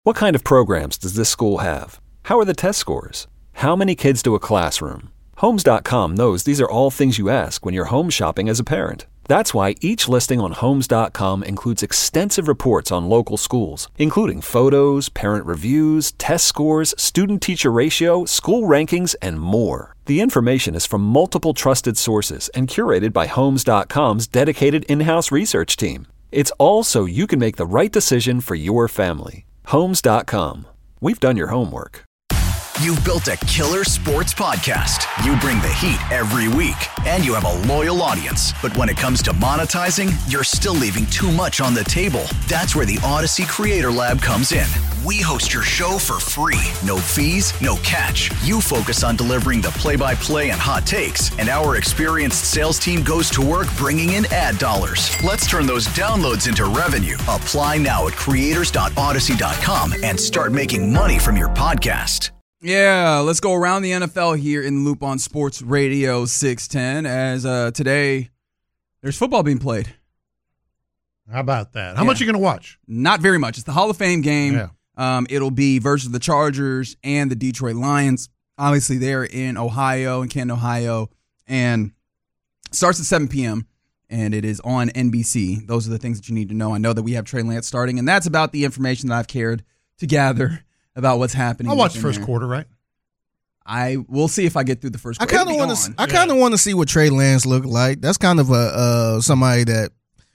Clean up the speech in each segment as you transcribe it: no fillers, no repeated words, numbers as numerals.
What kind of programs does this school have? How are the test scores? How many kids to a classroom? Homes.com knows these are all things you ask when you're home shopping as a parent. That's why each listing on Homes.com includes extensive reports on local schools, including photos, parent reviews, test scores, student-teacher ratio, school rankings, and more. The information is from multiple trusted sources and curated by Homes.com's dedicated in-house research team. It's all so you can make the right decision for your family. Homes.com. We've done your homework. You've built a killer sports podcast. You bring the heat every week, and you have a loyal audience. But when it comes to monetizing, you're still leaving too much on the table. That's where the Odyssey Creator Lab comes in. We host your show for free. No fees, no catch. You focus on delivering the play-by-play and hot takes, and our experienced sales team goes to work bringing in ad dollars. Let's turn those downloads into revenue. Apply now at creators.odyssey.com and start making money from your podcast. Yeah, let's go around the NFL here in Loop on Sports Radio 610 as today there's football being played. How about that? How much are you going to watch? Not very much. It's the Hall of Fame game. Yeah. It'll be versus the Chargers and the Detroit Lions. Obviously, they're in Ohio, in Canton, Ohio, and starts at 7 p.m., and it is on NBC. Those are the things that you need to know. I know that we have Trey Lance starting, and that's about the information that I've cared to gather about what's happening. I'll watch the first quarter, right? We'll see if I get through the first quarter. I kind of want to see what Trey Lance looked like. That's kind of somebody that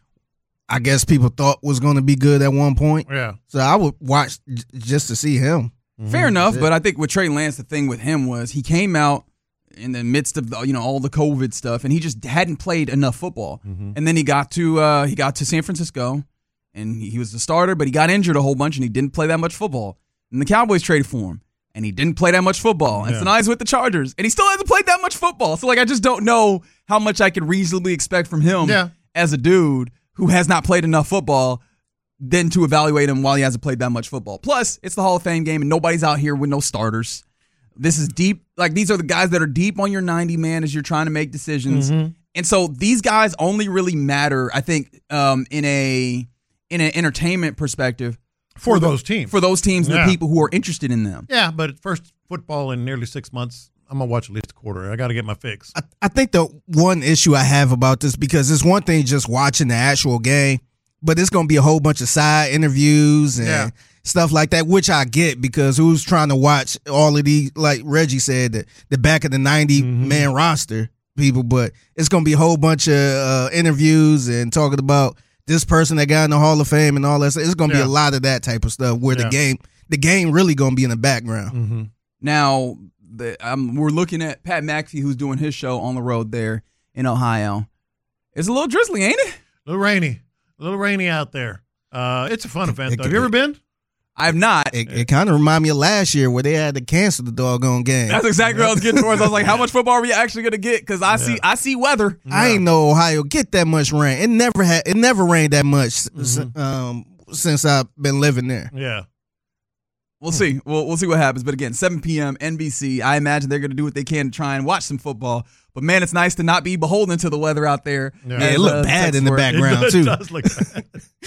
I guess people thought was going to be good at one point. Yeah. So I would watch just to see him. Fair enough, but I think with Trey Lance, the thing with him was he came out in the midst of all the COVID stuff, and he just hadn't played enough football. And then he got to San Francisco, and he was the starter, but he got injured a whole bunch, and he didn't play that much football. And the Cowboys traded for him, and he didn't play that much football. And so now he's with the Chargers, and he still hasn't played that much football. So, I just don't know how much I could reasonably expect from him as a dude who has not played enough football than to evaluate him while he hasn't played that much football. Plus, it's the Hall of Fame game, and nobody's out here with no starters. This is deep. These are the guys that are deep on your 90-man as you're trying to make decisions. And so these guys only really matter, I think, in an entertainment perspective, For those teams. For those teams and the people who are interested in them. Yeah, but first football in nearly 6 months, I'm going to watch at least a quarter. I got to get my fix. I think the one issue I have about this, because it's one thing just watching the actual game, but it's going to be a whole bunch of side interviews and stuff like that, which I get, because who's trying to watch all of these, like Reggie said, the back of the 90-man roster people, but it's going to be a whole bunch of interviews and talking about this person that got in the Hall of Fame and all that stuff. It's going to be a lot of that type of stuff where the game really going to be in the background. Now, we're looking at Pat McAfee, who's doing his show on the road there in Ohio. It's a little drizzly, ain't it? A little rainy out there. It's a fun event, though. Have you ever been? I have not. It kind of reminded me of last year where they had to cancel the doggone game. That's exactly what I was getting towards. I was like, how much football are we actually going to get? Because I see weather. I ain't know Ohio get that much rain. It never rained that much since I've been living there. Yeah. We'll see. We'll see what happens. But again, 7 p.m., NBC. I imagine they're going to do what they can to try and watch some football. But, man, it's nice to not be beholden to the weather out there. Yeah, it looked bad in the background, too. It does look bad.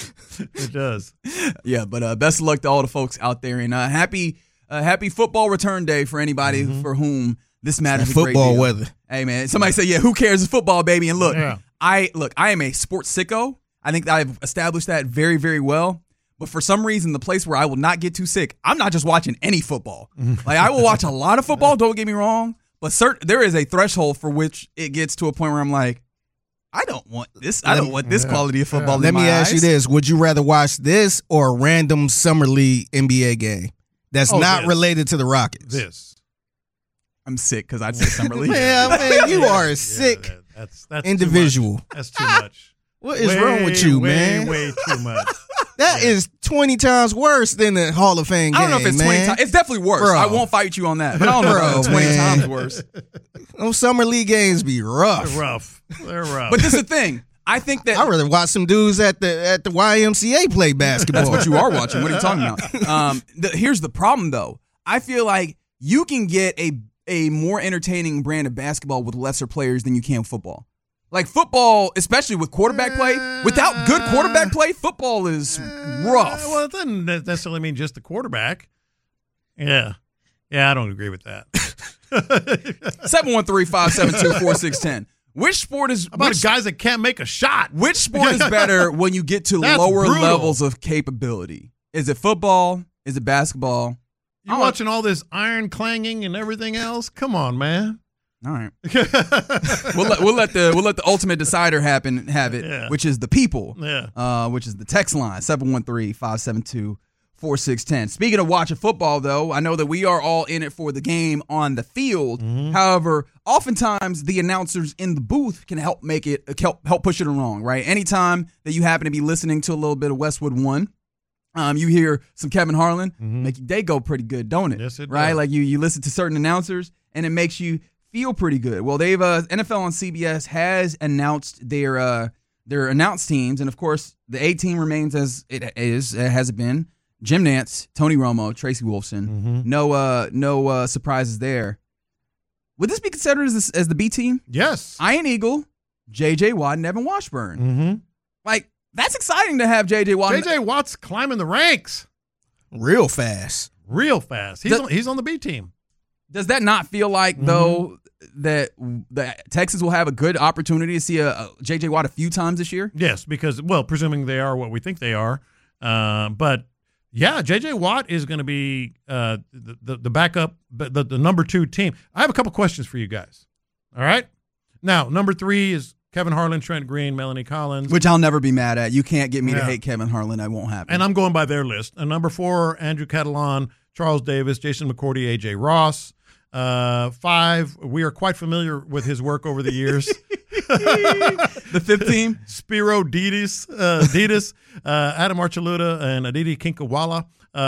It does. Yeah, but best of luck to all the folks out there. And happy football return day for anybody for whom this matters a great deal. Football weather. Hey, man, somebody say, who cares? It's football, baby. And look, I am a sports sicko. I think that I've established that very, very well. But for some reason, the place where I will not get too sick, I'm not just watching any football. I will watch a lot of football, don't get me wrong. But there is a threshold for which it gets to a point where I'm like, I don't want this. I don't want this quality of football. Let me ask you this: would you rather watch this or a random summer league NBA game that's not related to the Rockets? This. I'm sick because I'd say summer league. Man, you are a sick that's individual. That's too much. What is wrong with you, man? Way too much. That is 20 times worse than the Hall of Fame game. I don't know if it's 20 times. It's definitely worse. Bro. I won't fight you on that. But I don't know if it's 20 times worse. Those summer league games be rough. They're rough. But this is the thing. I think that I'd rather watch some dudes at the YMCA play basketball. That's what you are watching. What are you talking about? Here's the problem, though. I feel like you can get a more entertaining brand of basketball with lesser players than you can football. Like football, especially with quarterback play, without good quarterback play, football is rough. Well, it doesn't necessarily mean just the quarterback. Yeah, I don't agree with that. 713-572-4610. Which sport is about guys that can't make a shot? Which sport is better when you get to lower levels of capability? Is it football? Is it basketball? You watching all this iron clanging and everything else? Come on, man. All right. we'll let the ultimate decider have it, which is the people. Yeah. Which is the text line 713-572-4610. Speaking of watching football, though, I know that we are all in it for the game on the field. Mm-hmm. However, oftentimes the announcers in the booth can help push it along, right? Anytime that you happen to be listening to a little bit of Westwood One, you hear some Kevin Harlan, make your day go pretty good, don't it? Yes, it right? does. Like you listen to certain announcers, and it makes you feel pretty good. Well, they've NFL on CBS has announced their announced teams, and of course, the A team remains as it has been. Jim Nantz, Tony Romo, Tracy Wolfson. No surprises there. Would this be considered as the B team? Yes. Ian Eagle, J.J. Watt, and Evan Washburn. Like, that's exciting to have J.J. Watt. J.J. Watt's climbing the ranks. Real fast. He's on the B team. Does that not feel like, though, that the Texans will have a good opportunity to see a J.J. Watt a few times this year? Yes, because, well, presuming they are what we think they are. But, yeah, J.J. Watt is going to be the backup, the number 2 team. I have a couple questions for you guys. All right? Now, number 3 is Kevin Harlan, Trent Green, Melanie Collins. Which I'll never be mad at. You can't get me to hate Kevin Harlan. That won't happen. And I'm going by their list. And number 4, Andrew Catalan, Charles Davis, Jason McCourty, A.J. Ross. 5, we are quite familiar with his work over the years. The 5th team? Spiro Ditas, Adam Archuleta, and Aditi Kinkawala.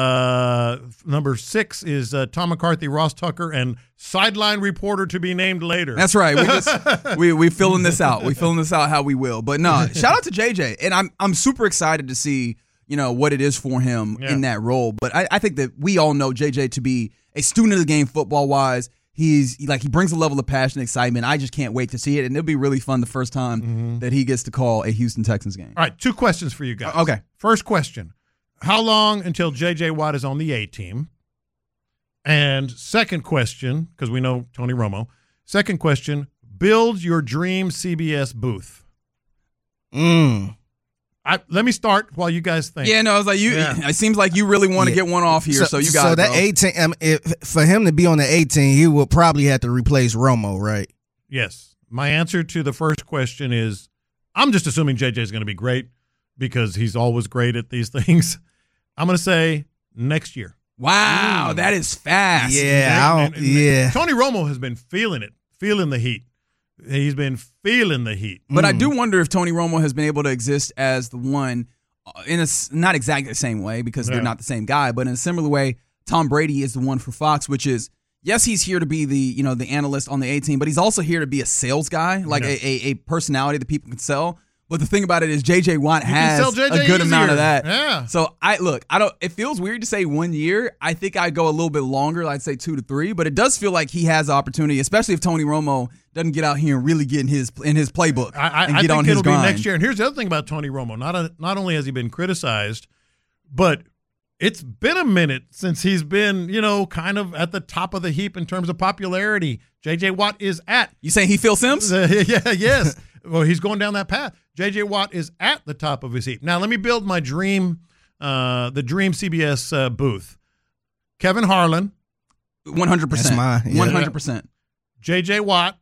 Number 6 is Tom McCarthy, Ross Tucker, and sideline reporter to be named later. That's right. We filling this out. We filling this out how we will. But no, shout out to JJ, and I'm super excited to see what it is for him in that role. But I think that we all know JJ to be a student of the game football wise. He brings a level of passion and excitement. I just can't wait to see it, and it'll be really fun the first time that he gets to call a Houston Texans game. All right, 2 questions for you guys. Okay. First question, how long until J.J. Watt is on the A team? And second question, because we know Tony Romo, second question, build your dream CBS booth. Let me start while you guys think. Yeah, no, I was like, it seems like you really want to get one off here, so you got it. So that 18, for him to be on the 18, he will probably have to replace Romo, right? Yes. My answer to the first question is, I'm just assuming JJ is going to be great because he's always great at these things. I'm going to say next year. Wow, that is fast. Yeah, Tony Romo has been feeling the heat. He's been feeling the heat. But I do wonder if Tony Romo has been able to exist as the one in a not exactly the same way because they're not the same guy, but in a similar way, Tom Brady is the one for Fox, which is, yes, he's here to be the the analyst on the A team, but he's also here to be a sales guy, like a personality that people can sell. But the thing about it is J.J. Watt has a good amount of that. Yeah. So it feels weird to say 1 year. I think I'd go a little bit longer. I'd say 2 to 3, but it does feel like he has opportunity, especially if Tony Romo doesn't get out here and really get in his playbook and get on his grind. I think it'll be next year. And here's the other thing about Tony Romo. Not only has he been criticized, but it's been a minute since he's been, kind of at the top of the heap in terms of popularity. J.J. Watt is at. You saying he Phil Simms? Yes. Well, he's going down that path. J.J. Watt is at the top of his heap. Now, let me build my dream, the dream CBS booth. Kevin Harlan. 100%. That's mine. Yeah. 100%. J.J. Watt.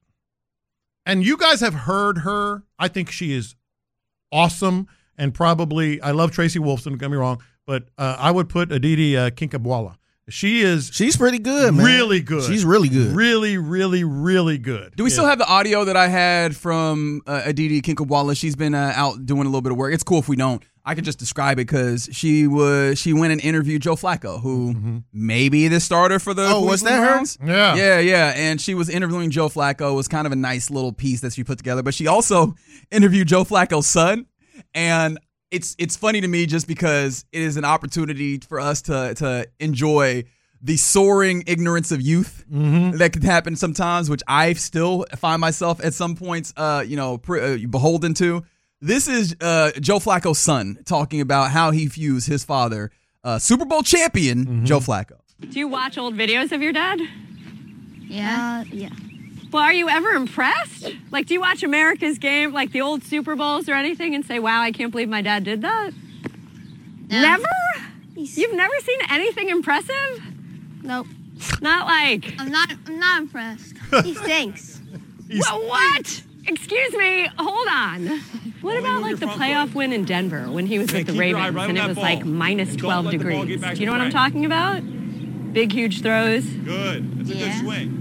And you guys have heard her. I think she is awesome. And probably, I love Tracy Wolfson, don't get me wrong, but I would put Aditi Kinkabwala. She's pretty good, man. Really good. She's really good. Really, really, really good. Do we still have the audio that I had from Aditi Kinkabwala? She's been out doing a little bit of work. It's cool if we don't. I can just describe it because she went and interviewed Joe Flacco, who may be the starter for the was that Browns. her? Yeah. And she was interviewing Joe Flacco. It was kind of a nice little piece that she put together. But she also interviewed Joe Flacco's son, and it's funny to me just because it is an opportunity for us to enjoy the soaring ignorance of youth that can happen sometimes, which I still find myself at some points, beholden to. This is Joe Flacco's son talking about how he views his father, Super Bowl champion Joe Flacco. Do you watch old videos of your dad? Yeah. Yeah. Well, are you ever impressed? Like, do you watch America's Game, like the old Super Bowls or anything, and say, wow, I can't believe my dad did that? No. Never? You've never seen anything impressive? Nope. Not like... I'm not impressed. He stinks. Well, what? Excuse me, hold on. What about like the playoff win in Denver when he was with the Ravens and it was like minus 12 degrees? Do you know what I'm talking about? Big, huge throws. Good. That's a good swing.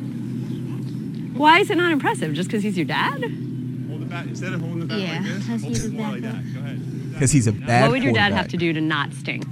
Why is it not impressive? Just because he's your dad? Hold the bat. Instead of holding the bat like this, because he's a more like bad that. Go ahead. Because he's a bad What would your dad quarterback. have to do to not stink?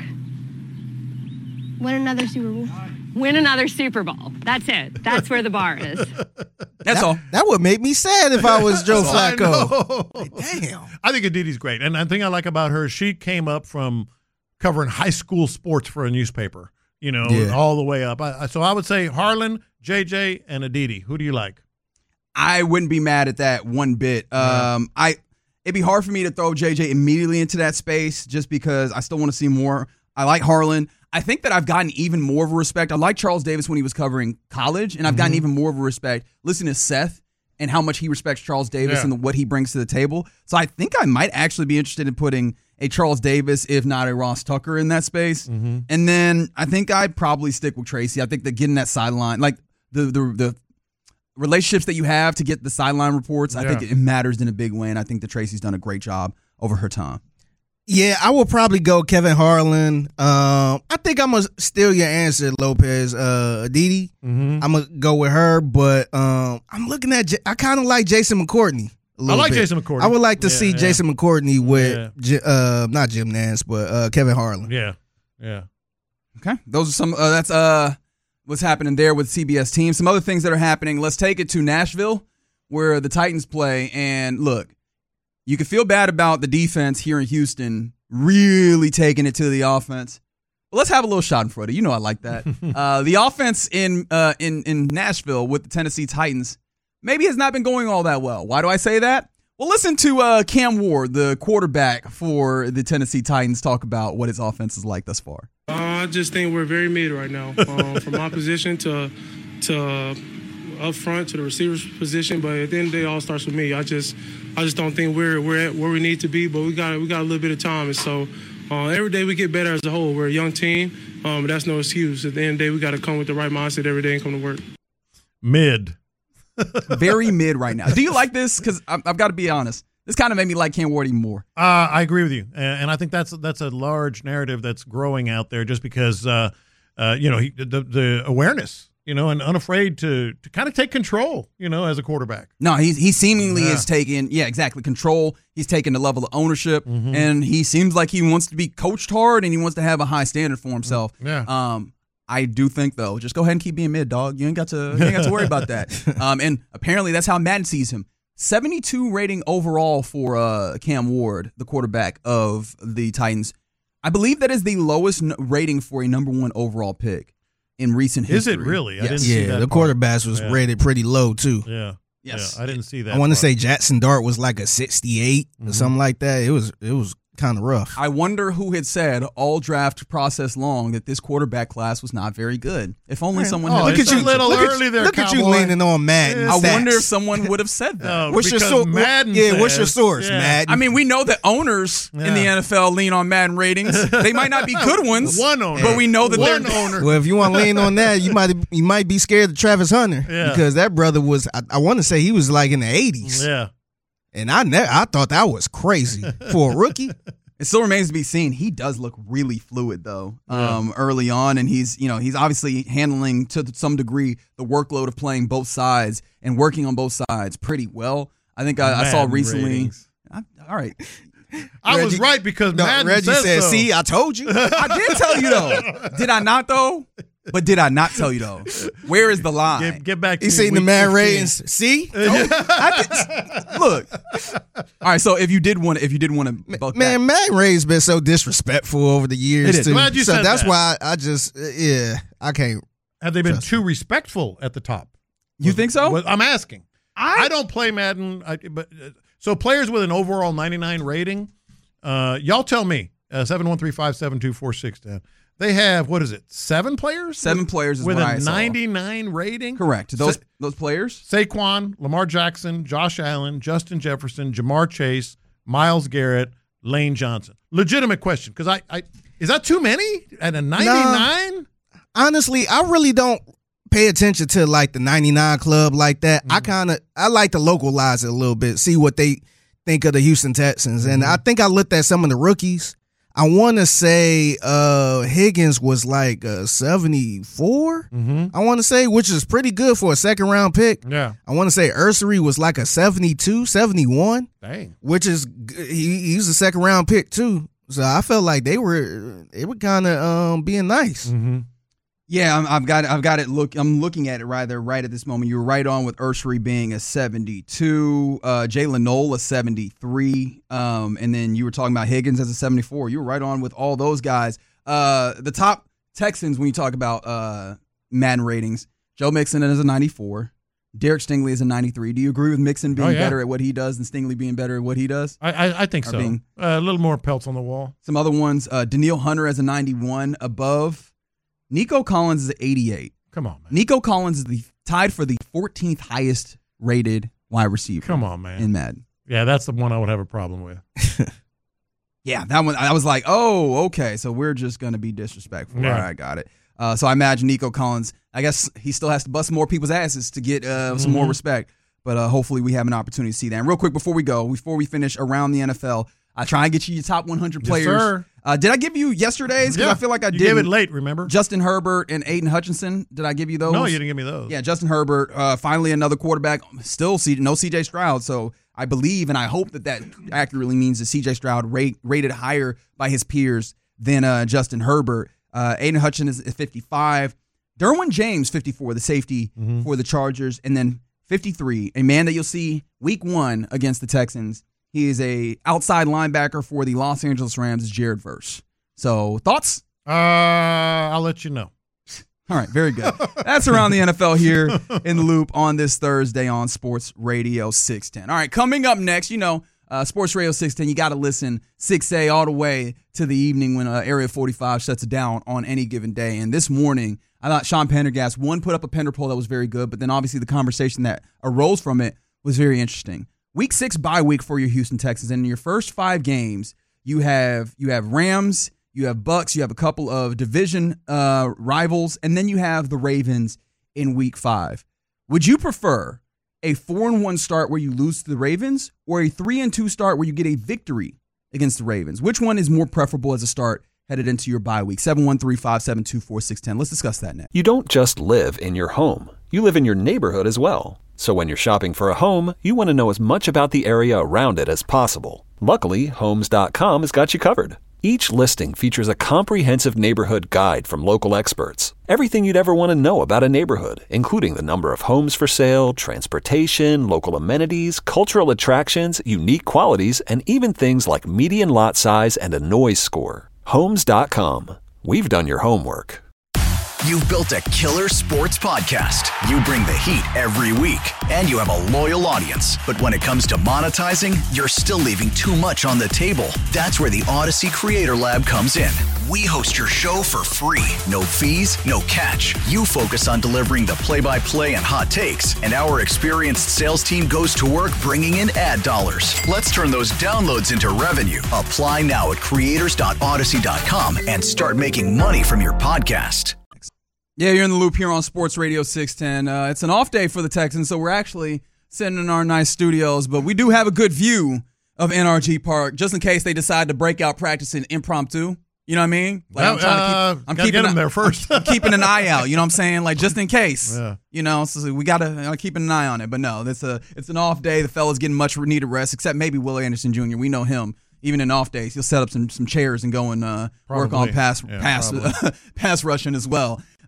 Win another Super Bowl. Win another Super Bowl. That's it. That's where the bar is. That's all. That would make me sad if I was Joe I Flacco. know. Like, damn. I think Aditi's great. And the thing I like about her, she came up from covering high school sports for a newspaper, all the way up. So I would say Harlan, JJ, and Aditi. Who do you like? I wouldn't be mad at that one bit. It'd be hard for me to throw JJ immediately into that space just because I still want to see more. I like Harlan. I think that I've gotten even more of a respect. I like Charles Davis when he was covering college, and I've gotten even more of a respect listening to Seth and how much he respects Charles Davis and what he brings to the table. So I think I might actually be interested in putting a Charles Davis, if not a Ross Tucker, in that space. And then I think I'd probably stick with Tracy. I think that getting that sideline, like the relationships that you have to get the sideline reports, I think it matters in a big way, and I think that Tracy's done a great job over her time. Yeah, I will probably go Kevin Harlan. I think I'm going to steal your answer, Lopez. Aditi, I'm going to go with her, but I'm looking at, I kind of like Jason McCourtney a little bit. Jason McCourtney. I would like to see Jason McCourtney with, not Jim Nance, but Kevin Harlan. Yeah. Okay, those are some, that's what's happening there with CBS teams. Some other things that are happening. Let's take it to Nashville, where the Titans play, and look, you can feel bad about the defense here in Houston really taking it to the offense. But let's have a little shot in front of you. You know I like that. The offense in Nashville with the Tennessee Titans maybe has not been going all that well. Why do I say that? Well, listen to Cam Ward, the quarterback for the Tennessee Titans, talk about what his offense is like thus far. I just think we're very mid right now, from my position to up front to the receiver's position. But at the end of the day, it all starts with me. I just don't think we're at where we need to be. But we got a little bit of time, and so every day we get better as a whole. We're a young team, but that's no excuse. At the end of the day, we got to come with the right mindset every day and come to work. Mid. Very mid right now. Do you like this? Because I've got to be honest. This kind of made me like Cam Ward even more. I agree with you, and I think that's a large narrative that's growing out there, just because the awareness, and unafraid to kind of take control, as a quarterback. No, he seemingly is taking control. He's taking the level of ownership, and he seems like he wants to be coached hard and he wants to have a high standard for himself. Yeah. I do think though, just go ahead and keep being mid, dog. You ain't got to worry about that. And apparently that's how Madden sees him. 72 rating overall for Cam Ward, the quarterback of the Titans. I believe that is the lowest rating for a number one overall pick in recent history. Is it really? Yes. I didn't see that the part. quarterbacks was rated pretty low too. Yeah. Yes. Yeah, I didn't see that. I want to part. say Jackson Dart was like a 68 or something like that. It was kind of rough. I wonder who had said all draft process long that this quarterback class was not very good. If only someone had look said at you, that. little early there, Look at you cowboy. leaning on Madden. I stats. wonder if someone would have said that. No, What's your because source? Madden What's your says- source, yeah. Madden? I mean, we know that owners in the NFL lean on Madden ratings. They might not be good ones. One owner. But we know that One they're owner. Well, if you want to lean on that, you might be scared of Travis Hunter because that brother was. I want to say he was like in the 80s, Yeah. and I thought that was crazy for a rookie. It still remains to be seen. He does look really fluid, though, early on, and he's obviously handling to some degree the workload of playing both sides and working on both sides pretty well. I think I saw Madden recently. ratings. All right, I was Reggie- right because No, Madden Reggie says said, so. "See, I told you." I did tell you though. Did I not though? But did I not tell you, though? Where is the line? Get back to You seen the man ratings? See? Look. All right, so if you did want to buck Man, man ratings been so disrespectful over the years. It is. Too. Glad you so said that's that. why I just, I can't. Have they been too respectful at the top? You think so? Well, I'm asking. I don't play Madden, so players with an overall 99 rating, y'all tell me, 713-572-4610. They have, what is it, 7 players? 7 players is with what I a saw. 99 rating? Correct. Those players? Saquon, Lamar Jackson, Josh Allen, Justin Jefferson, Jamar Chase, Myles Garrett, Lane Johnson. Legitimate question, because is that too many at a 99? Honestly, I really don't pay attention to like the 99 club like that. I like to localize it a little bit, see what they think of the Houston Texans. And I think I looked at some of the rookies. I want to say Higgins was like 74, I want to say, which is pretty good for a second-round pick. Yeah. I want to say Ursery was like a 72, 71. Dang. Which is he's a second-round pick too. So I felt like they were kind of being nice. Mm-hmm. Yeah, I've got it. I'm looking at it right at this moment. You were right on with Ursery being a 72, Jalen Noel a 73, and then you were talking about Higgins as a 74. You were right on with all those guys. The top Texans when you talk about Madden ratings, Joe Mixon is a 94. Derek Stingley is a 93. Do you agree with Mixon being better at what he does and Stingley being better at what he does? I think so. A little more pelts on the wall. Some other ones, Daniil Hunter as a 91 above. Nico Collins is 88. Come on, man. Nico Collins is tied for the 14th highest rated wide receiver. Come on, man. In Madden. Yeah, that's the one I would have a problem with. Yeah, that one, I was like, oh, okay, so we're just going to be disrespectful. Yeah. All right, got it. So I imagine Nico Collins, I guess he still has to bust more people's asses to get some more respect. But hopefully we have an opportunity to see that. And real quick, before we finish around the NFL, I try and get you your top 100 players. Yes, sir. Did I give you yesterday's? Because I feel like I did. You gave it late, remember? Justin Herbert and Aiden Hutchinson. Did I give you those? No, you didn't give me those. Yeah, Justin Herbert, finally another quarterback. Still no C.J. Stroud. So I believe and I hope that accurately means that C.J. Stroud rated higher by his peers than Justin Herbert. Aiden Hutchinson is 55. Derwin James, 54, the safety for the Chargers. And then 53, a man that you'll see week 1 against the Texans. He is a outside linebacker for the Los Angeles Rams, Jared Verse. So, thoughts? I'll let you know. All right, very good. That's around the NFL here in the Loop on this Thursday on Sports Radio 610. All right, coming up next, Sports Radio 610, you got to listen 6A all the way to the evening when Area 45 shuts it down on any given day. And this morning, I thought Sean Pendergast, put up a Pender poll that was very good, but then obviously the conversation that arose from it was very interesting. Week 6 bye week for your Houston Texans. And in your first 5 games, you have Rams, you have Bucks, you have a couple of division rivals, and then you have the Ravens in week 5. Would you prefer a 4-1 start where you lose to the Ravens or a 3-2 start where you get a victory against the Ravens? Which one is more preferable as a start headed into your bye week? 713-572-4610. Let's discuss that next. You don't just live in your home. You live in your neighborhood as well. So when you're shopping for a home, you want to know as much about the area around it as possible. Luckily, Homes.com has got you covered. Each listing features a comprehensive neighborhood guide from local experts. Everything you'd ever want to know about a neighborhood, including the number of homes for sale, transportation, local amenities, cultural attractions, unique qualities, and even things like median lot size and a noise score. Homes.com. We've done your homework. You've built a killer sports podcast. You bring the heat every week, and you have a loyal audience. But when it comes to monetizing, you're still leaving too much on the table. That's where the Odyssey Creator Lab comes in. We host your show for free. No fees, no catch. You focus on delivering the play-by-play and hot takes, and our experienced sales team goes to work bringing in ad dollars. Let's turn those downloads into revenue. Apply now at creators.odyssey.com and start making money from your podcast. Yeah, you're in the Loop here on Sports Radio 610. It's an off day for the Texans, so we're actually sitting in our nice studios, but we do have a good view of NRG Park, just in case they decide to break out practice in impromptu. You know what I mean? Like I'm keeping them there first. I'm keeping an eye out. You know what I'm saying? Like just in case. Yeah. So we gotta keep an eye on it. But no, it's an off day. The fella's getting much needed rest, except maybe Will Anderson Jr. We know him. Even in off days, he'll set up some chairs and go and work on pass rushing as well.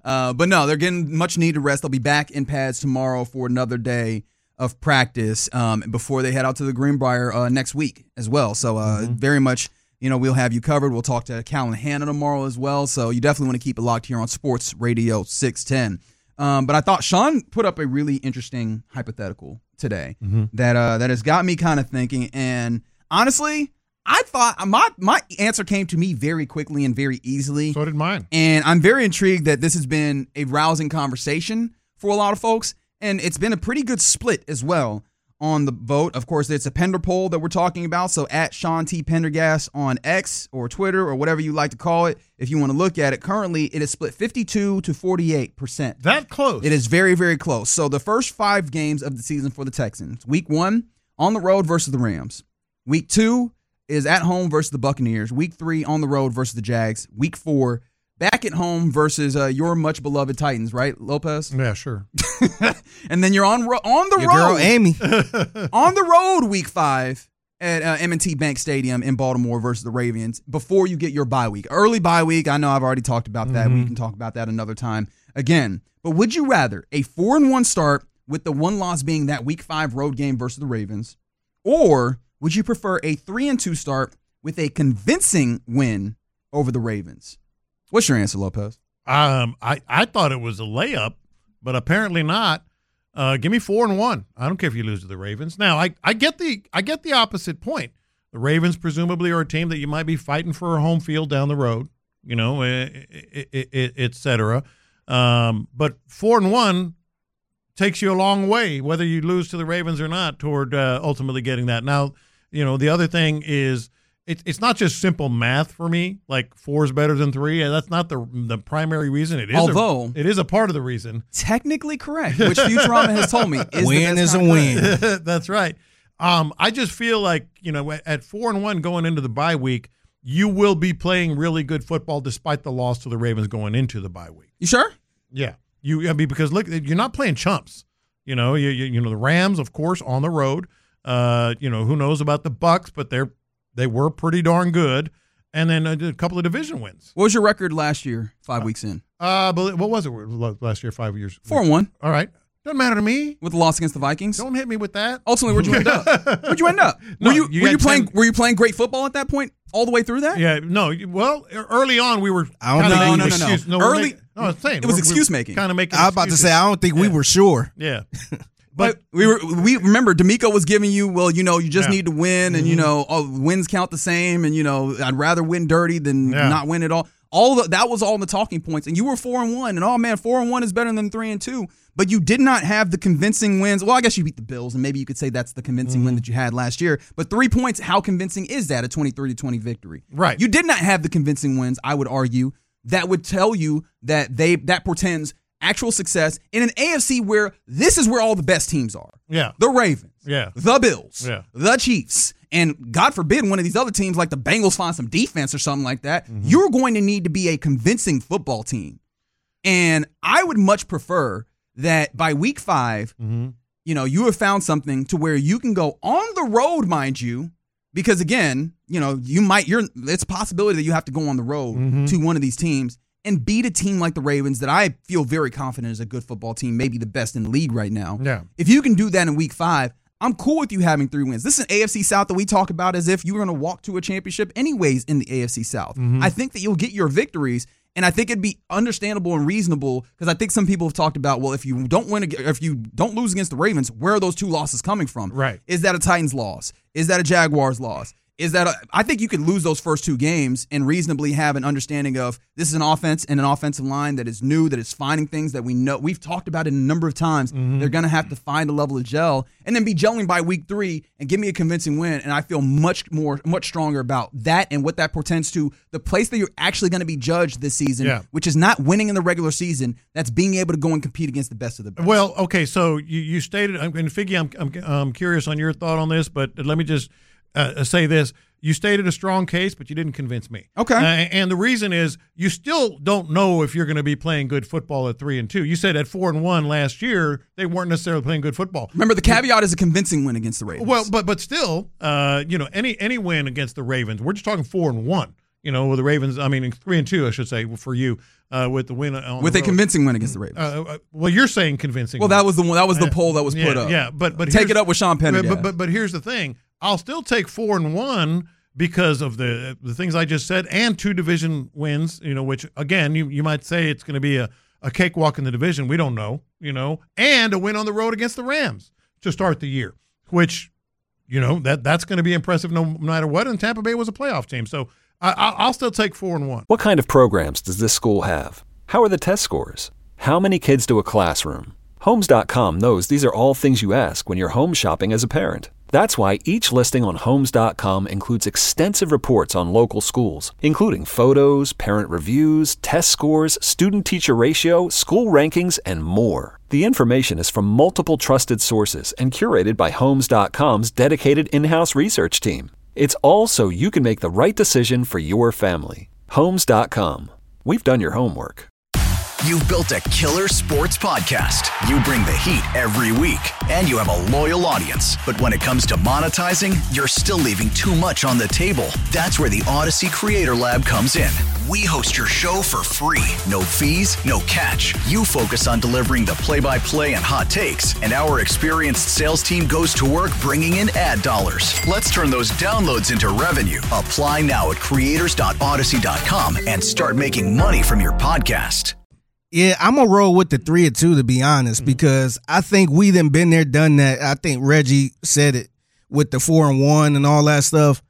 But no, they're getting much needed rest. They'll be back in pads tomorrow for another day of practice before they head out to the Greenbrier next week as well. So very much, we'll have you covered. We'll talk to Callan Hanna tomorrow as well. So you definitely want to keep it locked here on Sports Radio 610. But I thought Sean put up a really interesting hypothetical today that has got me kind of thinking. And honestly, I thought my answer came to me very quickly and very easily. So did mine. And I'm very intrigued that this has been a rousing conversation for a lot of folks. And it's been a pretty good split as well on the vote. Of course, it's a Pender poll that we're talking about. So at Sean T. Pendergast on X or Twitter or whatever you like to call it, if you want to look at it, currently it is split 52 to 48%. That close. It is very, very close. So the first 5 games of the season for the Texans. Week 1, on the road versus the Rams. Week 2 is at home versus the Buccaneers. Week 3, on the road versus the Jags. Week 4, back at home versus your much beloved Titans, right, Lopez? Yeah, sure. And then you're on the Your road. girl, Amy. On the road, week 5 at M&T Bank Stadium in Baltimore versus the Ravens before you get your bye week. Early bye week, I know I've already talked about that. We can talk about that another time again. But would you rather a 4-1 start with the one loss being that week 5 road game versus the Ravens, or would you prefer a 3-2 start with a convincing win over the Ravens? What's your answer, Lopez? I thought it was a layup, but apparently not. Give me 4-1. I don't care if you lose to the Ravens. Now, I get the opposite point. The Ravens presumably are a team that you might be fighting for a home field down the road, et cetera. But 4-1 takes you a long way, whether you lose to the Ravens or not, toward ultimately getting that. Now, the other thing is it's not just simple math for me, like 4 is better than 3. That's not the primary reason. It is a part of the reason. Technically correct, which Futurama has told me is win the best is a win. That's right. I just feel like, at 4-1 going into the bye week, you will be playing really good football despite the loss to the Ravens going into the bye week. You sure? Yeah. Because look, you're not playing chumps. The Rams, of course, on the road. Who knows about the Bucs, but they were pretty darn good. And then a couple of division wins. What was your record last year, 5 weeks in? But what was it last year, 5 years? 4-1. All right. Doesn't matter to me. With the loss against the Vikings? Don't hit me with that. Ultimately, where'd you end up? No, were you playing great football at that point all the way through that? Yeah, no. Well, early on we were It was excuse making. Kind of making I was about to say, I don't think we were sure. Yeah. But we remember D'Amico was giving you, you just need to win, and wins count the same, and I'd rather win dirty than not win at all. That was all the talking points, and you were 4-1, and 4-1 is better than 3-2. But you did not have the convincing wins. Well, I guess you beat the Bills, and maybe you could say that's the convincing win that you had last year. But 3 points, how convincing is that, a 23-20 victory? Right. You did not have the convincing wins, I would argue, that would tell you that that portends actual success in an AFC where this is where all the best teams are. Yeah. The Ravens. Yeah. The Bills. Yeah. The Chiefs. And God forbid one of these other teams like the Bengals find some defense or something like that. You're going to need to be a convincing football team. And I would much prefer that by week 5, you have found something to where you can go on the road, mind you, because again, it's a possibility that you have to go on the road to one of these teams and beat a team like the Ravens that I feel very confident is a good football team, maybe the best in the league right now. Yeah. If you can do that in week 5, I'm cool with you having 3 wins. This is an AFC South that we talk about as if you were going to walk to a championship anyways in the AFC South. I think that you'll get your victories, and I think it'd be understandable and reasonable because I think some people have talked about, well, if you don't lose against the Ravens, where are those 2 losses coming from? Right. Is that a Titans loss? Is that a Jaguars loss? I think you could lose those first 2 games and reasonably have an understanding of this is an offense and an offensive line that is new, that is finding things that we know. We've talked about it a number of times. They're going to have to find a level of gel and then be gelling by week 3 and give me a convincing win. And I feel much stronger about that and what that portends to the place that you're actually going to be judged this season, which is not winning in the regular season. That's being able to go and compete against the best of the best. Well, okay, so you stated, and Figgy, I'm curious on your thought on this, but let me just say this. You stated a strong case, but you didn't convince me. Okay. And the reason is you still don't know if you're going to be playing good football at 3-2. You said at 4-1 last year, they weren't necessarily playing good football. Remember, the caveat is a convincing win against the Ravens. Well, but still, any win against the Ravens, we're just talking 4-1. You know, with the Ravens, 3-2, I should say, for you, with the win on with the a road. convincing win against the Ravens. Well, you're saying convincing. Well, that was the one. That was the poll that was put up. Yeah, but take it up with Sean Penn. But here's the thing: I'll still take 4-1 because of the things I just said, and 2 division wins. You know, which again, you might say it's going to be a cakewalk in the division. We don't know. You know, and a win on the road against the Rams to start the year, which, you know, that's going to be impressive no matter what. And Tampa Bay was a playoff team, so I'll still take 4-1. What kind of programs does this school have? How are the test scores? How many kids do a classroom? Homes.com knows these are all things you ask when you're home shopping as a parent. That's why each listing on Homes.com includes extensive reports on local schools, including photos, parent reviews, test scores, student-teacher ratio, school rankings, and more. The information is from multiple trusted sources and curated by Homes.com's dedicated in-house research team. It's all so you can make the right decision for your family. Homes.com. We've done your homework. You've built a killer sports podcast. You bring the heat every week, and you have a loyal audience. But when it comes to monetizing, you're still leaving too much on the table. That's where the Odyssey Creator Lab comes in. We host your show for free. No fees, no catch. You focus on delivering the play-by-play and hot takes, and our experienced sales team goes to work bringing in ad dollars. Let's turn those downloads into revenue. Apply now at creators.odyssey.com and start making money from your podcast. Yeah, I'm going to roll with the 3-2, to be honest, because I think we done been there, done that. I think Reggie said it with the 4-1 and all that stuff.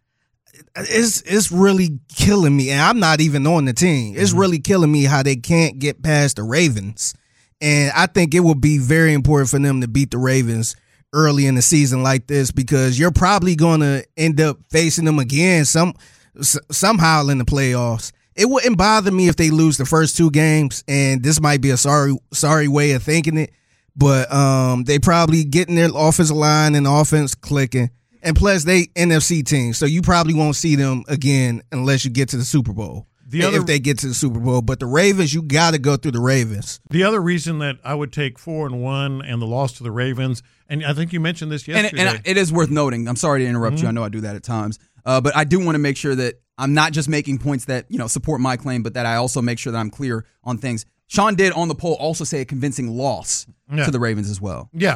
It's really killing me, and I'm not even on the team. It's really killing me how they can't get past the Ravens. And I think it will be very important for them to beat the Ravens early in the season like this, because you're probably going to end up facing them again somehow in the playoffs. It wouldn't bother me if they lose the first 2 games, and this might be a sorry way of thinking it, but they probably getting their offensive line and the offense clicking, and plus they NFC team, so you probably won't see them again unless you get to the Super Bowl. If they get to the Super Bowl. But the Ravens, you got to go through the Ravens. The other reason that I would take 4-1 and the loss to the Ravens, and I think you mentioned this yesterday. And it is worth noting, I'm sorry to interrupt you, I know I do that at times, but I do want to make sure that I'm not just making points that, you know, support my claim, but that I also make sure that I'm clear on things. Sean did on the poll also say a convincing loss to the Ravens as well. Yeah.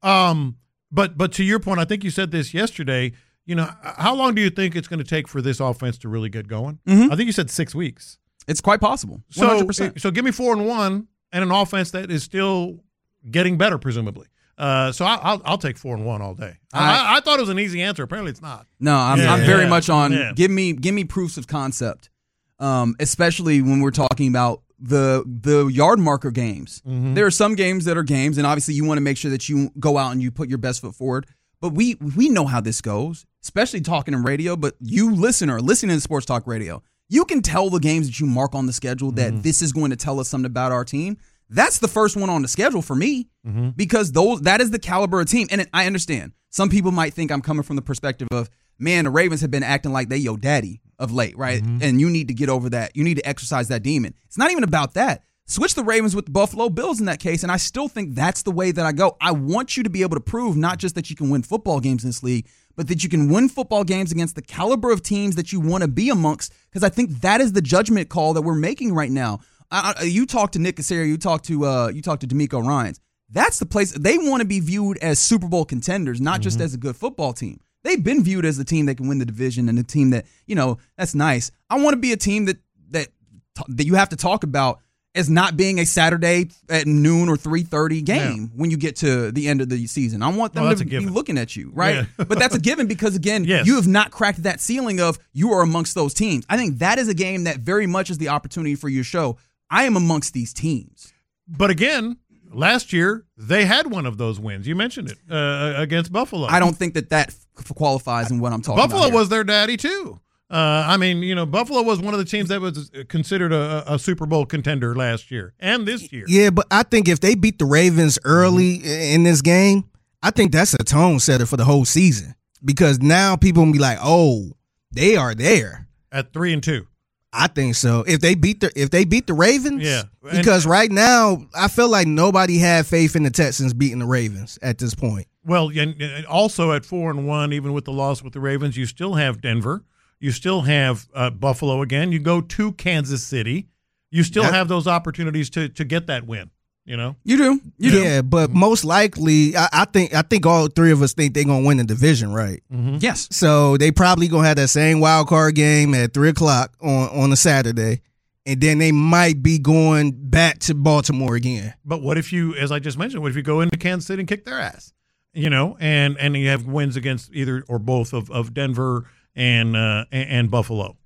But to your point, I think you said this yesterday, you know, how long do you think it's going to take for this offense to really get going? I think you said 6 weeks. It's quite possible. 100%. So give me 4-1 and an offense that is still getting better, presumably. So I'll take 4-1 all day. I thought it was an easy answer. Apparently, it's not. No, I'm very much on. Give me proofs of concept, especially when we're talking about the yard marker games. There are some games that are games, and obviously you want to make sure that you go out and you put your best foot forward. But we know how this goes, especially talking in radio. But you listening to Sports Talk Radio, you can tell the games that you mark on the schedule that this is going to tell us something about our team. That's the first one on the schedule for me because that is the caliber of team. And I understand some people might think I'm coming from the perspective of, man, the Ravens have been acting like they your daddy of late, right? And you need to get over that. You need to exercise that demon. It's not even about that. Switch the Ravens with the Buffalo Bills in that case, and I still think that's the way that I go. I want you to be able to prove not just that you can win football games in this league, but that you can win football games against the caliber of teams that you want to be amongst, because I think that is the judgment call that we're making right now. You talk to Nick Casario, you talk to D'Amico Ryans. That's the place they want to be viewed as Super Bowl contenders, not just as a good football team. They've been viewed as the team that can win the division and the team that, you know, that's nice. I want to be a team that you have to talk about as not being a Saturday at noon or 3:30 game when you get to the end of the season. I want them to be looking at you, right? Yeah. But that's a given because, again, you have not cracked that ceiling of you are amongst those teams. I think that is a game that very much is the opportunity for you to show I am amongst these teams. But again, last year they had one of those wins. You mentioned it against Buffalo. I don't think that qualifies in what I'm talking about. Buffalo was their daddy too. I mean, you know, Buffalo was one of the teams that was considered a Super Bowl contender last year and this year. Yeah, but I think if they beat the Ravens early in this game, I think that's a tone setter for the whole season, because now people will be like, oh, they are there at 3-2. I think so. If they beat the Ravens, because right now I feel like nobody had faith in the Texans beating the Ravens at this point. Well, and also at 4-1, even with the loss with the Ravens, you still have Denver. You still have Buffalo again. You go to Kansas City. You still have those opportunities to get that win. You know, you do. Yeah, but most likely, I think all three of us think they're gonna win the division, right? Mm-hmm. Yes. So they probably gonna have that same wild card game at 3:00 on a Saturday, and then they might be going back to Baltimore again. But what if you, as I just mentioned, what if you go into Kansas City and kick their ass? You know, and you have wins against either or both of Denver and Buffalo.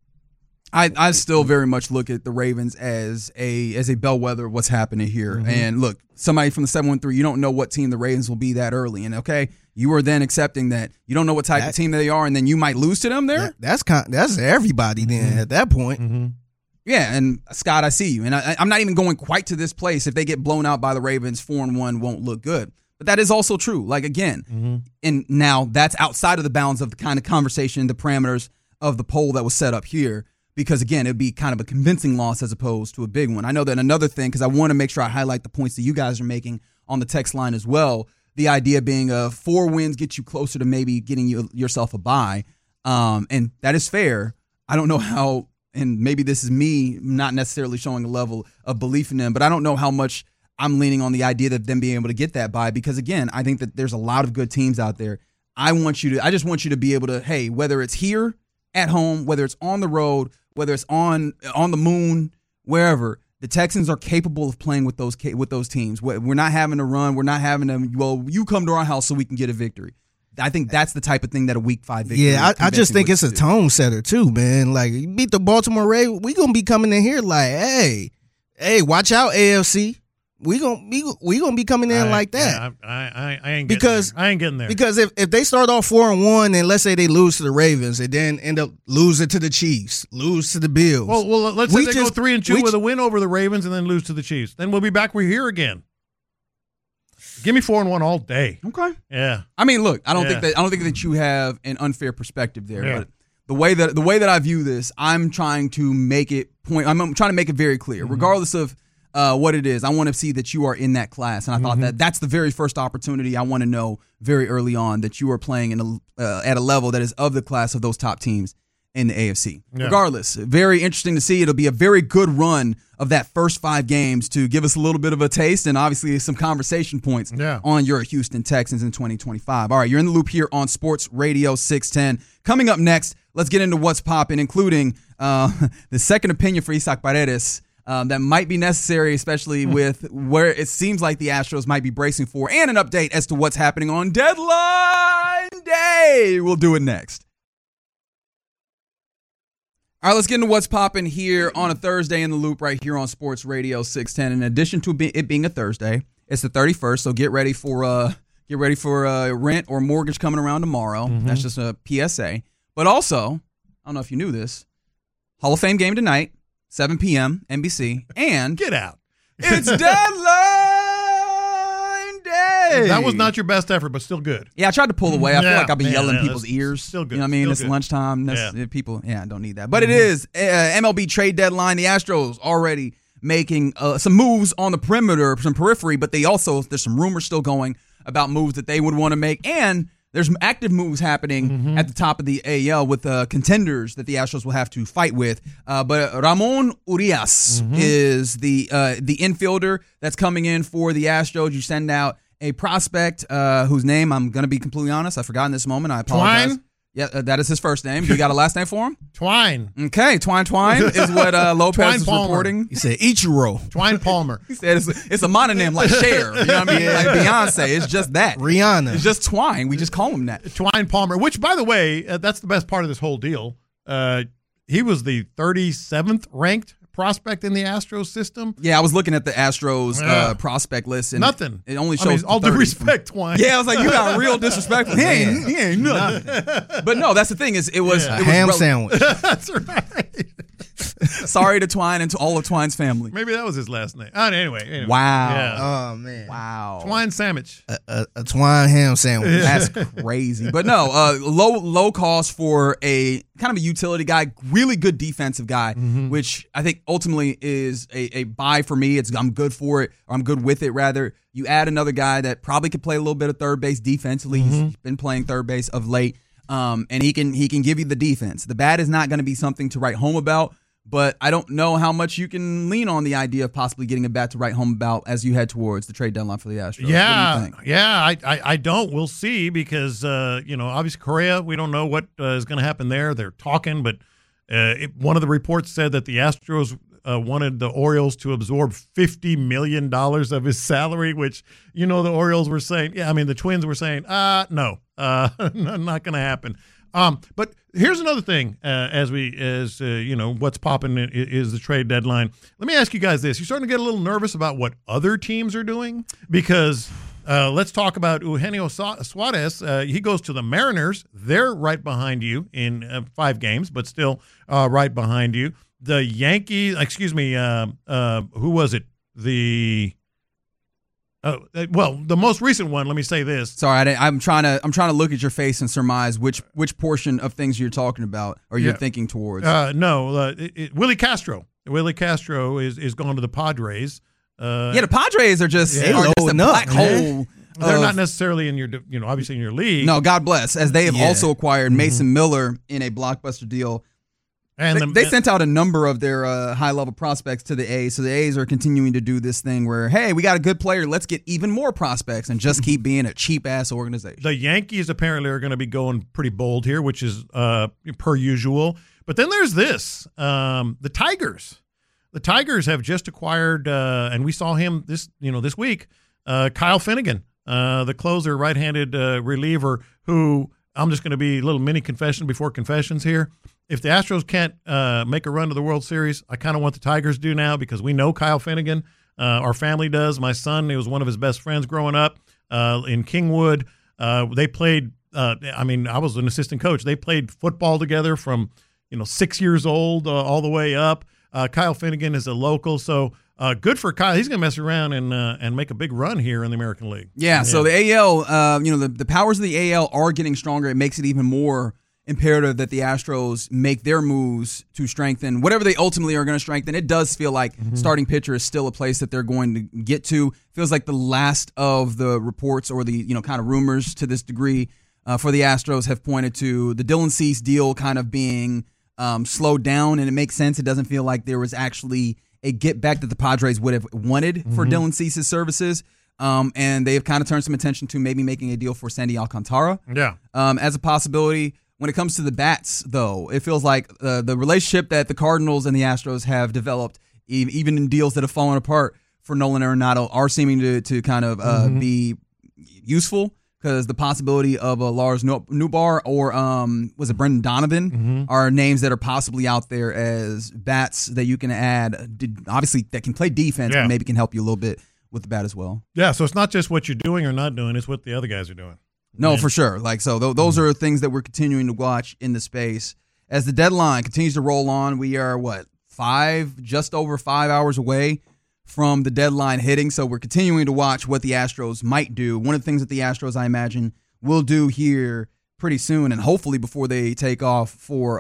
I still very much look at the Ravens as a bellwether of what's happening here. Mm-hmm. And look, somebody from the 713, you don't know what team the Ravens will be that early. And okay, you are then accepting that you don't know what type of team they are, and then you might lose to them there. That's everybody then at that point. Mm-hmm. Yeah, and Scott, I see you. And I'm not even going quite to this place. If they get blown out by the Ravens, 4-1 won't look good. But that is also true. Like, again, and now that's outside of the bounds of the kind of conversation, the parameters of the poll that was set up here. Because, again, it would be kind of a convincing loss as opposed to a big one. I know that another thing, because I want to make sure I highlight the points that you guys are making on the text line as well, the idea being 4 wins get you closer to maybe getting yourself a bye. And that is fair. I don't know how, and maybe this is me not necessarily showing a level of belief in them, but I don't know how much I'm leaning on the idea of them being able to get that bye. Because, again, I think that there's a lot of good teams out there. I just want you to be able to, hey, whether it's here at home, whether it's on the road, whether it's on the moon, wherever, the Texans are capable of playing with those teams. We're not having to run. We're not having to, well, you come to our house so we can get a victory. I think that's the type of thing that a Week 5 victory. Yeah, I just think it's a tone setter too, man. Like, you beat the Baltimore Ravens, we gonna be coming in here like, hey, watch out, AFC. We gonna be coming in like that. I ain't getting there. Because if they start off 4-1 and let's say they lose to the Ravens and then end up losing to the Chiefs, lose to the Bills. Well, let's say they go 3-2 with a win over the Ravens and then lose to the Chiefs. Then we'll be back. We're here again. Give me 4-1 all day. Okay. Yeah. I mean, look, I don't think that you have an unfair perspective there. Yeah. But the way that I view this, I'm trying to make it I'm trying to make it very clear, regardless of what it is. I want to see that you are in that class, and I thought that's the very first opportunity. I want to know very early on that you are playing at a level that is of the class of those top teams in the AFC. Yeah. Regardless, very interesting to see. It'll be a very good run of that first 5 games to give us a little bit of a taste and obviously some conversation points on your Houston Texans in 2025. All right, you're in the loop here on Sports Radio 610. Coming up next, let's get into what's popping, including the second opinion for Isaac Paredes. That might be necessary, especially with where it seems like the Astros might be bracing for, and an update as to what's happening on deadline day. We'll do it next. All right, let's get into what's popping here on a Thursday in the loop right here on Sports Radio 610. In addition to it being a Thursday, it's the 31st, so get ready for rent or mortgage coming around tomorrow. That's just a PSA. But also, I don't know if you knew this, Hall of Fame game tonight. 7 p.m. NBC, and get out. It's deadline day. That was not your best effort, but still good. Yeah, I tried to pull away. I feel like I've been yelling people's ears. Still good. You know what I mean? It's lunchtime. People, don't need that. But it is MLB trade deadline. The Astros already making some moves on the perimeter, some periphery, but there's some rumors still going about moves that they would want to make, and there's active moves happening at the top of the AL with contenders that the Astros will have to fight with. But Ramon Urias is the infielder that's coming in for the Astros. You send out a prospect whose name, I'm going to be completely honest, I forgot in this moment. I apologize. Twine? Yeah, that is his first name. You got a last name for him? Twine. Okay, Twine is what Lopez is reporting. He said Ichiro. Twine Palmer. He said it's a mononym like Cher. You know what I mean? Like Beyonce. It's just that. Rihanna. It's just Twine. We just call him that. Twine Palmer, which, by the way, that's the best part of this whole deal. He was the 37th ranked prospect in the Astros system. Yeah, I was looking at the Astros prospect list. And nothing. It only shows all due respect, Twine. Yeah, I was like, you got real disrespectful. He ain't nothing. But no, that's the thing is it was ham sandwich. That's right. Sorry to Twine and to all of Twine's family. Maybe that was his last name. Anyway. Wow. Yeah. Oh, man. Wow. Twine sandwich. A Twine ham sandwich. That's crazy. But no, low cost for a kind of a utility guy, really good defensive guy, which I think ultimately is a buy for me. I'm good for it, or I'm good with it, rather. You add another guy that probably could play a little bit of third base defensively. He's been playing third base of late. And he can give you the defense. The bat is not going to be something to write home about, but I don't know how much you can lean on the idea of possibly getting a bat to write home about as you head towards the trade deadline for the Astros. Yeah, what do you think? yeah, I don't. We'll see because, obviously Correa, we don't know what is going to happen there. They're talking, but one of the reports said that the Astros wanted the Orioles to absorb $50 million of his salary, which, the Orioles were saying, the Twins were saying, no, not going to happen. But here's another thing, what's popping is the trade deadline. Let me ask you guys this. You're starting to get a little nervous about what other teams are doing because let's talk about Eugenio Suarez. He goes to the Mariners. They're right behind you in 5 games, but still right behind you. The Yankees, who was it? The most recent one. Let me say this. Sorry, I'm trying to look at your face and surmise which portion of things you're talking about or you're thinking towards. Willie Castro. Willie Castro is going to the Padres. The Padres are just a black hole. They're not necessarily in your, obviously in your league. No, God bless, as they have also acquired Mason Miller in a blockbuster deal. And they sent out a number of their high-level prospects to the A's, so the A's are continuing to do this thing where, hey, we got a good player, let's get even more prospects and just keep being a cheap-ass organization. The Yankees apparently are going to be going pretty bold here, which is per usual. But then there's this, the Tigers. The Tigers have just acquired, and we saw him this week, Kyle Finnegan, the closer, right-handed reliever, who I'm just going to be a little mini confession before confessions here. If the Astros can't make a run to the World Series, I kind of want the Tigers to do now because we know Kyle Finnegan. Our family does. My son, he was one of his best friends growing up in Kingwood. They played, I was an assistant coach. They played football together from, 6 years old all the way up. Kyle Finnegan is a local, so good for Kyle. He's going to mess around and make a big run here in the American League. Yeah, so the AL, the powers of the AL are getting stronger. It makes it even more imperative that the Astros make their moves to strengthen whatever they ultimately are going to strengthen. It does feel like starting pitcher is still a place that they're going to get to. Feels like the last of the reports or the kind of rumors to this degree for the Astros have pointed to the Dylan Cease deal kind of being slowed down, and it makes sense. It doesn't feel like there was actually a get back that the Padres would have wanted for Dylan Cease's services. And they have kind of turned some attention to maybe making a deal for Sandy Alcantara as a possibility. When it comes to the bats, though, it feels like the relationship that the Cardinals and the Astros have developed, even in deals that have fallen apart for Nolan Arenado, are seeming to kind of be useful because the possibility of a Lars Nootbaar or was it Brendan Donovan are names that are possibly out there as bats that you can add, obviously that can play defense but maybe can help you a little bit with the bat as well. Yeah, so it's not just what you're doing or not doing, it's what the other guys are doing. No, for sure. Those are things that we're continuing to watch in the space. As the deadline continues to roll on, we are, just over 5 hours away from the deadline hitting. So we're continuing to watch what the Astros might do. One of the things that the Astros, I imagine, will do here pretty soon, and hopefully before they take off for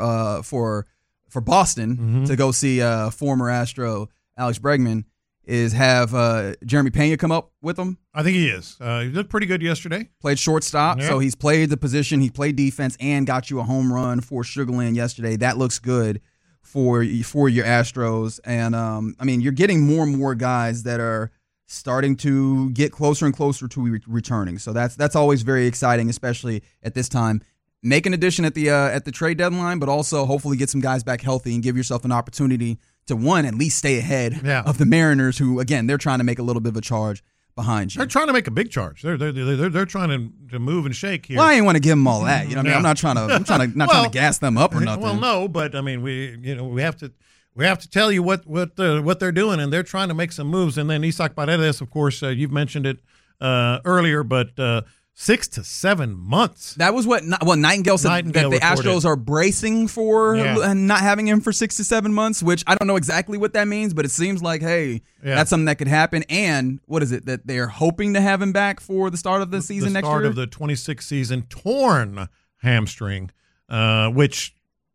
Boston to go see former Astro Alex Bregman, is have Jeremy Pena come up with him. I think he is. He looked pretty good yesterday. Played shortstop, so he's played the position. He played defense and got you a home run for Sugar Land yesterday. That looks good for your Astros. And, you're getting more and more guys that are starting to get closer and closer to returning. So that's always very exciting, especially at this time. Make an addition at the trade deadline, but also hopefully get some guys back healthy and give yourself an opportunity to, at least stay ahead of the Mariners, who, again, they're trying to make a little bit of a charge behind you. They're trying to make a big charge. They're trying to move and shake here. Well, I ain't want to give them all that. I'm not trying to gas them up or nothing. Well, no, but we have to tell you what they're doing, and they're trying to make some moves. And then Isaac Paredes, of course, you've mentioned it earlier, but 6 to 7 months. That was what Nightingale said that the Astros are bracing for not having him for 6 to 7 months, which I don't know exactly what that means, but it seems like, that's something that could happen. And what is it that they're hoping to have him back for the start of the season next year? The start of the 26th season, torn hamstring, which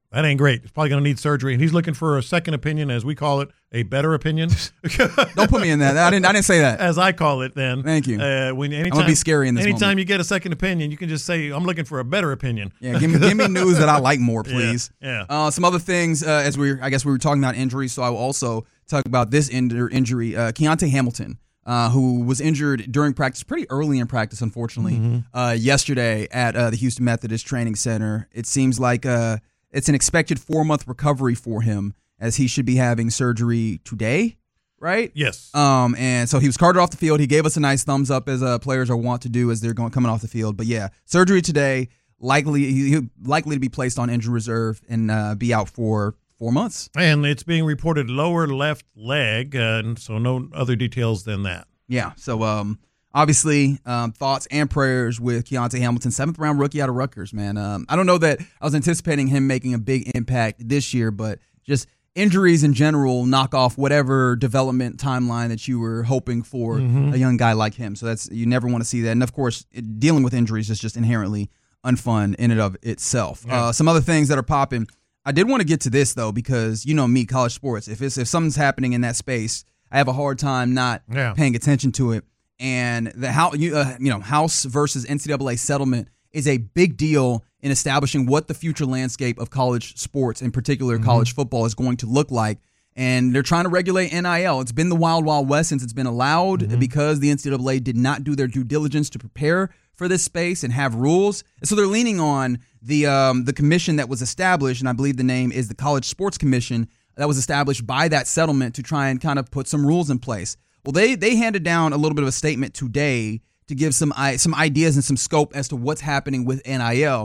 That ain't great. He's probably going to need surgery, and he's looking for a second opinion, as we call it, a better opinion. Don't put me in that. I didn't say that. As I call it, then. Thank you. I'm gonna be scary in this Anytime moment. you get a second opinion, you can just say, "I'm looking for a better opinion." Yeah, give me news that I like more, please. Yeah. Some other things, I guess we were talking about injuries, so I will also talk about this injury. Keontae Hamilton, who was injured during practice, pretty early in practice, unfortunately, yesterday at the Houston Methodist Training Center. It seems like it's an expected 4-month recovery for him, as he should be having surgery today, right? Yes. And so he was carted off the field. He gave us a nice thumbs up, as players are wont to do as they're coming off the field. But yeah, surgery today, likely to be placed on injury reserve and be out for 4 months. And it's being reported lower left leg, and so no other details than that. Yeah. So obviously, thoughts and prayers with Keontae Hamilton, 7th-round rookie out of Rutgers, man. I don't know that I was anticipating him making a big impact this year, but just injuries in general knock off whatever development timeline that you were hoping for a young guy like him. So you never want to see that. And of course, dealing with injuries is just inherently unfun in and of itself. Yeah. Some other things that are popping. I did want to get to this though, because you know me, college sports. If something's happening in that space, I have a hard time not paying attention to it. And the House versus NCAA settlement is a big deal in establishing what the future landscape of college sports, in particular college football, is going to look like. And they're trying to regulate NIL. It's been the wild, wild west since it's been allowed because the NCAA did not do their due diligence to prepare for this space and have rules. And so they're leaning on the commission that was established, and I believe the name is the College Sports Commission, that was established by that settlement to try and kind of put some rules in place. Well, they handed down a little bit of a statement today to give some ideas and some scope as to what's happening with NIL.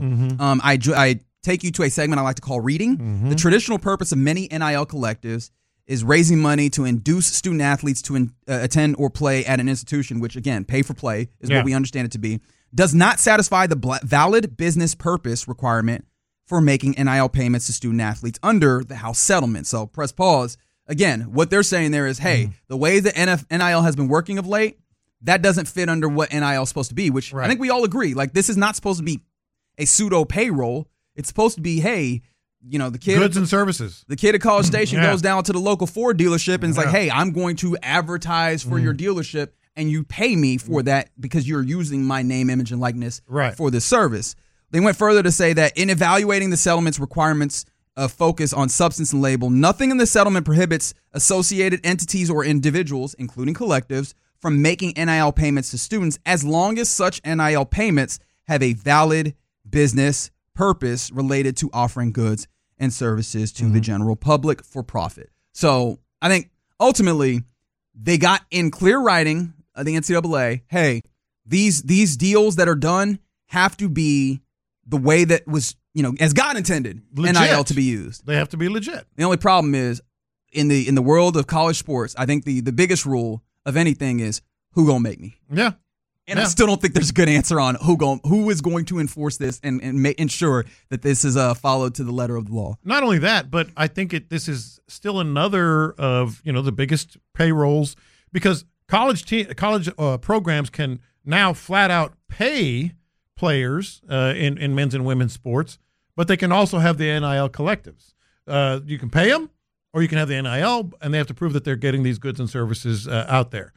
I take you to a segment I like to call Reading. The traditional purpose of many NIL collectives is raising money to induce student athletes to attend or play at an institution, which, again, pay for play is what we understand it to be, does not satisfy the valid business purpose requirement for making NIL payments to student athletes under the House settlement. So press pause. Again, what they're saying there is, hey, the way that NIL has been working of late, that doesn't fit under what NIL is supposed to be, which I think we all agree. Like, this is not supposed to be a pseudo payroll. It's supposed to be, hey, you know, the kid goods and services. The kid at College Station goes down to the local Ford dealership and is like, hey, I'm going to advertise for your dealership, and you pay me for that because you're using my name, image, and likeness for this service. They went further to say that in evaluating the settlement's requirements of focus on substance and label, nothing in the settlement prohibits associated entities or individuals, including collectives, from making NIL payments to students as long as such NIL payments have a valid business purpose related to offering goods and services to the general public for profit. So I think ultimately they got in clear writing, the NCAA, hey, these deals that are done have to be the way that was, you know, as God intended, legit. NIL to be used. They have to be legit. The only problem is in the world of college sports, I think the biggest rule of anything is who gonna make me. Yeah. And I still don't think there's a good answer on who is going to enforce this and ensure that this is followed to the letter of the law. Not only that, but I think this is still another of, you know, the biggest payrolls, because college programs can now flat out pay players in men's and women's sports, but they can also have the NIL collectives. You can pay them, or you can have the NIL, and they have to prove that they're getting these goods and services out there.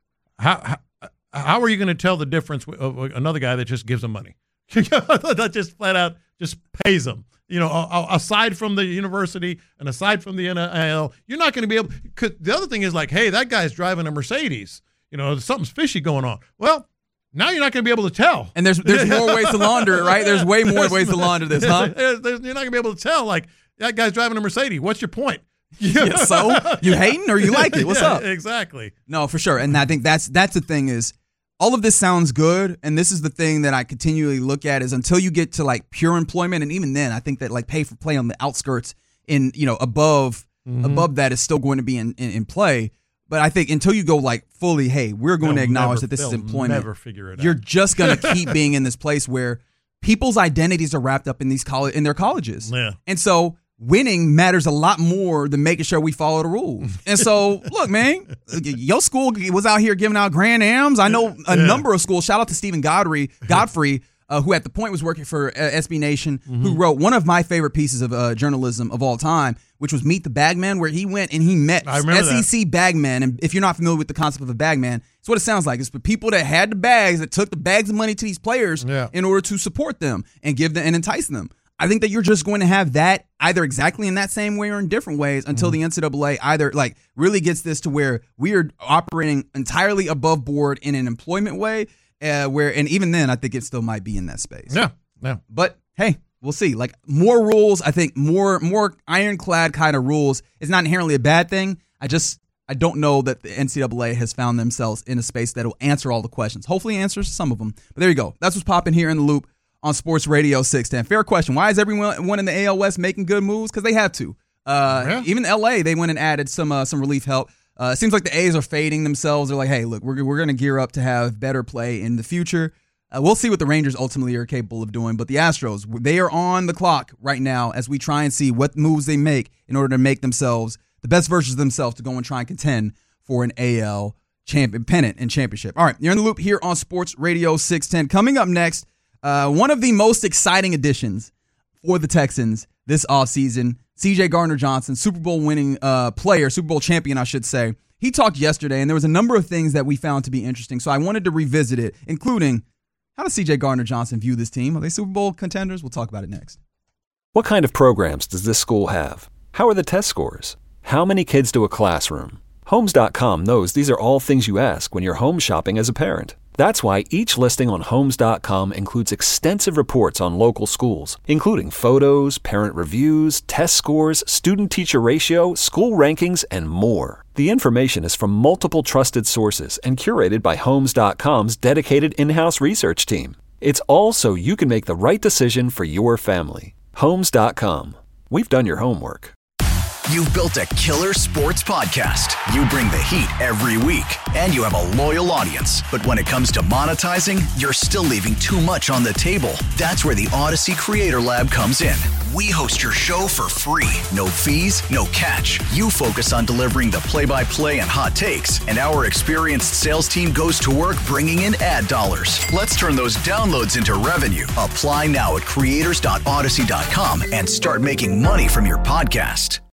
How are you going to tell the difference of another guy that just gives them money? That just flat out just pays them. You know, aside from the university and aside from the NIL, you're not going to be able. Cause the other thing is like, hey, that guy's driving a Mercedes. You know, something's fishy going on. Well, now you're not going to be able to tell. And there's more ways to launder it, right? There's way more ways to launder this, huh? You're not going to be able to tell. Like, that guy's driving a Mercedes. What's your point? Yeah, so you hating or you like it? What's up? Exactly. No, for sure. And I think that's the thing is, all of this sounds good, and this is the thing that I continually look at is until you get to like pure employment, and even then, I think that like pay for play on the outskirts in, you know, above that is still going to be in play. But I think until you go like fully, hey, we're going to acknowledge that this is employment. Never figure it out. You're just going to keep being in this place where people's identities are wrapped up in their colleges, and so winning matters a lot more than making sure we follow the rules. And so, look, man, your school was out here giving out Grand Ams. I know a number of schools. Shout out to Stephen Godfrey who at the point was working for SB Nation, who wrote one of my favorite pieces of journalism of all time, which was Meet the Bagman, where he went and he met SEC bagmen. And if you're not familiar with the concept of a bagman, it's what it sounds like. It's for people that had the bags, that took the bags of money to these players in order to support them and give them and entice them. I think that you're just going to have that either exactly in that same way or in different ways until the NCAA either like really gets this to where we are operating entirely above board in an employment way, and even then I think it still might be in that space. Yeah. But hey, we'll see. Like more rules, I think more ironclad kind of rules is not inherently a bad thing. I don't know that the NCAA has found themselves in a space that will answer all the questions. Hopefully answers some of them. But there you go. That's what's popping here in the Loop on Sports Radio 610. Fair question. Why is everyone in the AL West making good moves? Because they have to. Even LA, they went and added some relief help. It seems like the A's are fading themselves. They're like, hey, look, we're going to gear up to have better play in the future. We'll see what the Rangers ultimately are capable of doing. But the Astros, they are on the clock right now as we try and see what moves they make in order to make themselves the best versions of themselves to go and try and contend for an AL pennant and championship. All right, you're in the Loop here on Sports Radio 610. Coming up next, one of the most exciting additions for the Texans this offseason, C.J. Gardner-Johnson, Super Bowl winning player, Super Bowl champion, I should say. He talked yesterday, and there was a number of things that we found to be interesting, so I wanted to revisit it, including how does C.J. Gardner-Johnson view this team? Are they Super Bowl contenders? We'll talk about it next. What kind of programs does this school have? How are the test scores? How many kids to a classroom? Homes.com knows these are all things you ask when you're home shopping as a parent. That's why each listing on Homes.com includes extensive reports on local schools, including photos, parent reviews, test scores, student-teacher ratio, school rankings, and more. The information is from multiple trusted sources and curated by Homes.com's dedicated in-house research team. It's all so you can make the right decision for your family. Homes.com. We've done your homework. You've built a killer sports podcast. You bring the heat every week, and you have a loyal audience. But when it comes to monetizing, you're still leaving too much on the table. That's where the Odyssey Creator Lab comes in. We host your show for free. No fees, no catch. You focus on delivering the play-by-play and hot takes, and our experienced sales team goes to work bringing in ad dollars. Let's turn those downloads into revenue. Apply now at creators.odyssey.com and start making money from your podcast.